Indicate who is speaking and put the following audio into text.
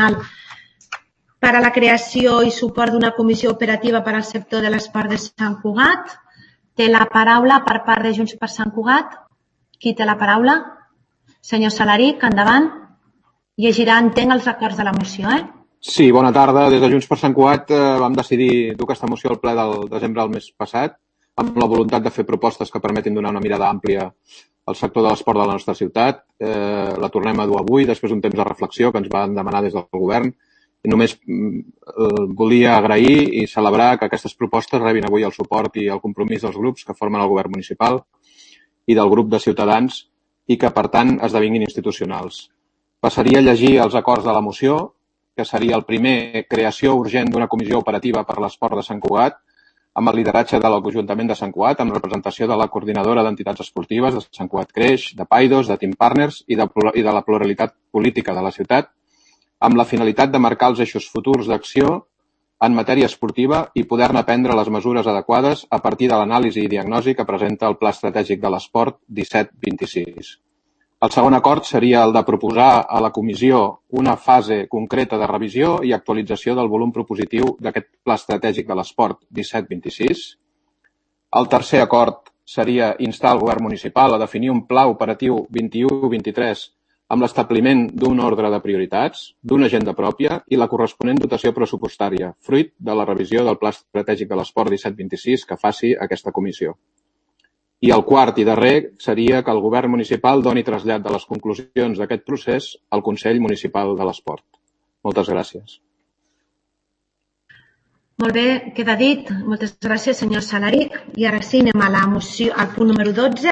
Speaker 1: institucional per a la creació i suport d'una comissió operativa per al sector de l'esport de Sant Cugat. Té la paraula per part de Junts per Sant Cugat. Qui té la paraula? Senyor Salaric, endavant. Llegirà, entenc, els acords de la moció,
Speaker 2: Sí, bona tarda. Des de Junts per Sant Cugat vam decidir dur aquesta moció al ple del desembre del mes passat, amb la voluntat de fer propostes que permetin donar una mirada àmplia al sector de l'esport de la nostra ciutat. La tornem a dur avui, després d'un temps de reflexió que ens van demanar des del govern. I només volia agrair i celebrar que aquestes propostes rebin avui el suport i el compromís dels grups que formen el govern municipal i del grup de Ciutadans i que, per tant, esdevinguin institucionals. Passaria a llegir els acords de la moció, que seria el primer, creació urgent d'una comissió operativa per l'esport de Sant Cugat, amb el lideratge de l'Ajuntament de Sant Cugat, amb representació de la Coordinadora d'Entitats Esportives de Sant Cugat Creix, de Paidos, de Team Partners i de la pluralitat política de la ciutat, amb la finalitat de marcar els eixos futurs d'acció en matèria esportiva i poder-ne prendre les mesures adequades a partir de l'anàlisi i diagnosi que presenta el Pla Estratègic de l'Esport 17-26. El segon acord seria el de proposar a la comissió una fase concreta de revisió i actualització del volum propositiu d'aquest Pla Estratègic de l'Esport 17-26. El tercer acord seria instar el govern municipal a definir un pla operatiu 21-23 amb l'establiment d'un ordre de prioritats, d'una agenda pròpia i la corresponent dotació pressupostària, fruit de la revisió del Pla Estratègic de l'Esport 17-26 que faci aquesta comissió. I el quart i darrer seria que el govern municipal doni trasllat de les conclusions d'aquest procés al Consell Municipal de l'Esport. Moltes gràcies.
Speaker 1: Molt bé, queda dit. Moltes gràcies, senyor Salaric. I ara sí, anem a la moció, al punt número 12.